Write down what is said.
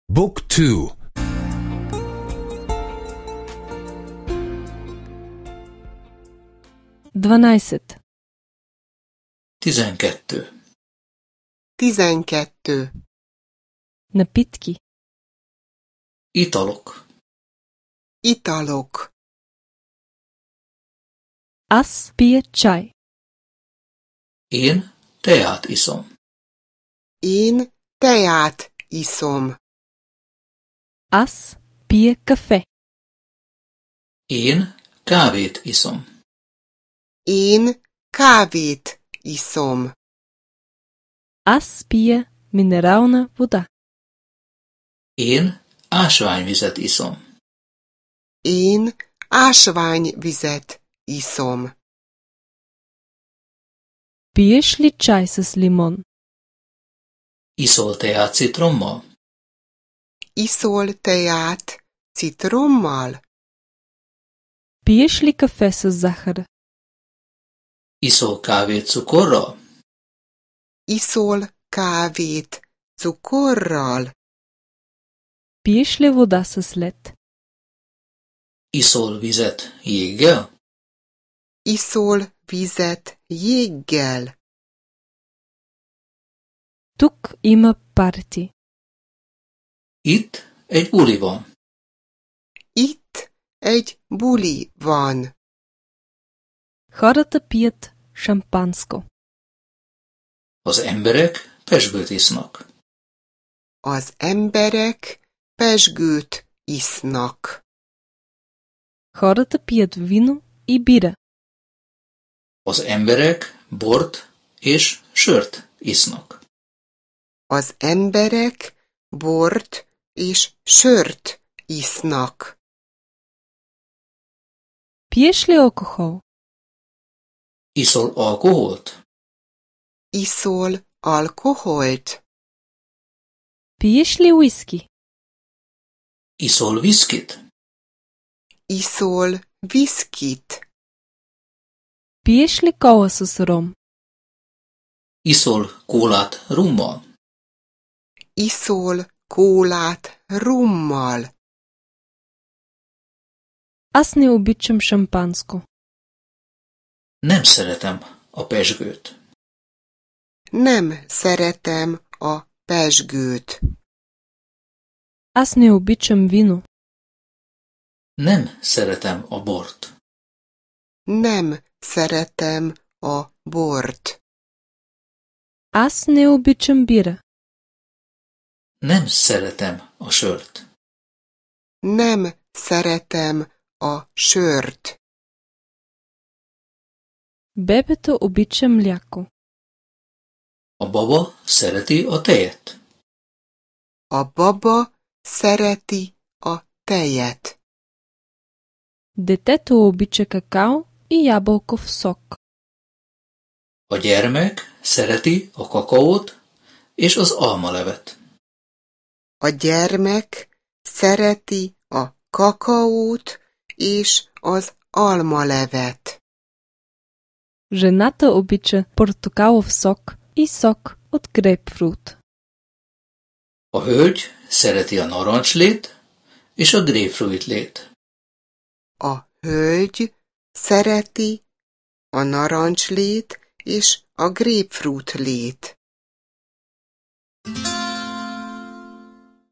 Book 2. 12. 12. 12. Напитки. Italok. Italok. Аз пия чай. Én teát iszom. Én teát iszom. Аз пия кафе. Én kávét iszom. Én kávét iszom. Аз пия минерална вода. Én ásványvizet iszom. Én ásványvizet iszom. Пиеш ли чай с лимон? Iszol teát citrommal? Iszol teát citrommal? Пиеш ли кафе с захар? Iszol kávét cukorral? Iszol kávét cukorral? Пиеш ли вода с лед? Iszol vizet jéggel? Iszol vizet jéggel? Тук има парти. Itt egy buli van. Itt egy buli van. Хората пият шампанско. Az emberek pezsgőt isznak. Az emberek pezsgőt isznak. Хората пият вино и бира. Az emberek bort és sört isznak. Az emberek bort és sört isznak. Пиеш ли алкохол? Iszol alkoholt? Iszol alkoholt? Пиеш ли уиски? Iszol viszkit? Iszol viszkit? Пиеш ли кола с ром? Iszol kólát rummal? Iszol kólát rummal? Аз не обичам шампанско. Nem szeretem a pezsgőt. Nem szeretem a pezsgőt. Аз не обичам вино. Nem szeretem a bort. Nem szeretem a bort. Аз не обичам бира. Nem szeretem a sört. Nem szeretem a sört. Бебето обича мляко. A baba szereti a tejet. A baba szereti a tejet. Детето обича какао и ябълков сок. A gyermek szereti a kakaót és az almalevet. A gyermek szereti a kakaót és az almalevet. Жената обича портокалов сок и сок от грейпфрут. A hölgy szereti a narancslét és a grapefruitlét. A hölgy szereti a narancslét és a grapefruitlét.